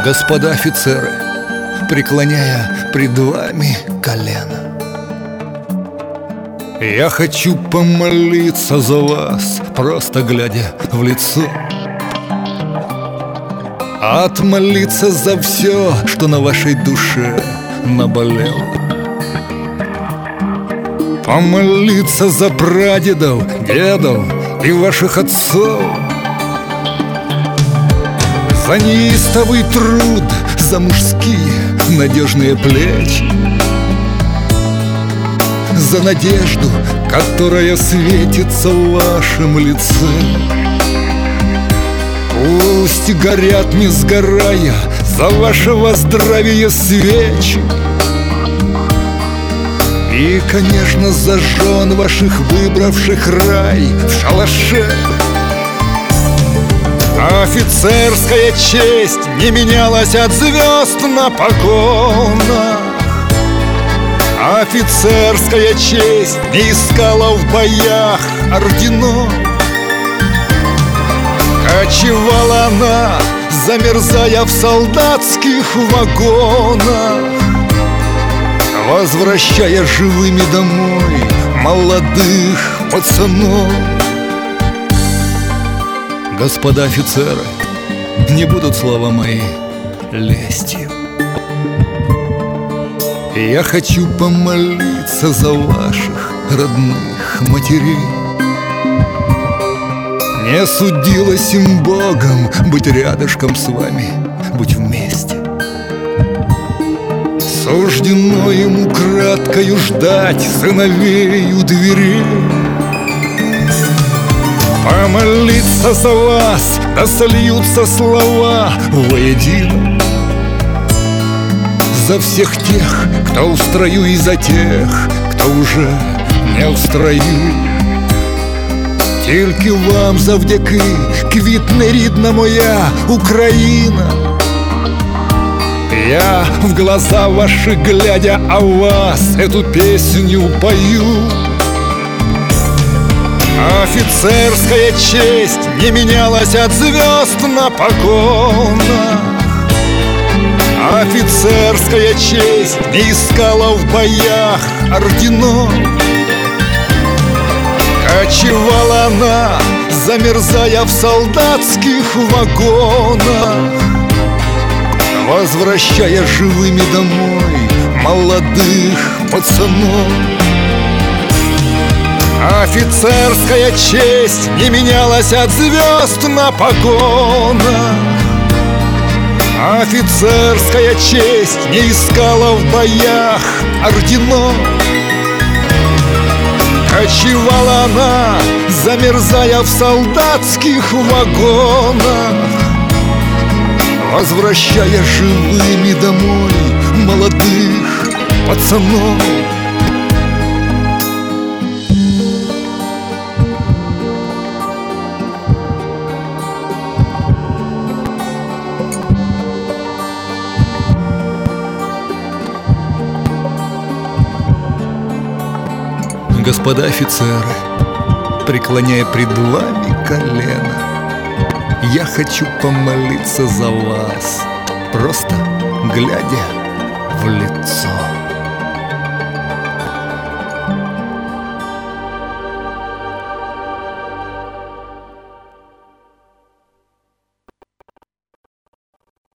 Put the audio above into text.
Господа офицеры, преклоняя пред вами колено, я хочу помолиться за вас, просто глядя в лицо. Отмолиться за все, что на вашей душе наболело. Помолиться за прадедов, дедов и ваших отцов, за неистовый труд, за мужские надежные плечи, за надежду, которая светится в вашем лице. Пусть горят, не сгорая, за вашего здравия свечи. И, конечно, за жен ваших, выбравших рай в шалаше. Офицерская честь не менялась от звезд на погонах. Офицерская честь не искала в боях орденов. Кочевала она, замерзая в солдатских вагонах, возвращая живыми домой молодых пацанов. Господа офицеры, не будут слова мои лестью. Я хочу помолиться за ваших родных матерей. Не судилось им Богом быть рядышком с вами, быть вместе. Суждено ему краткою ждать сыновей у дверей. Помолиться за вас, да сольются слова воедино. За всех тех, кто в строю, и за тех, кто уже не в строю. Тільки вам завдяки квітне рідна моя Україна. Я в глаза ваши глядя о вас эту песню пою. Офицерская честь не менялась от звезд на погонах. Офицерская честь не искала в боях орденов. Кочевала она, замерзая в солдатских вагонах, возвращая живыми домой молодых пацанов. Офицерская честь не менялась от звезд на погонах. Офицерская честь не искала в боях орденов. Кочевала она, замерзая в солдатских вагонах, возвращая живыми домой молодых пацанов. Господа офицеры, преклоняя пред вами колено, я хочу помолиться за вас, просто глядя в лицо.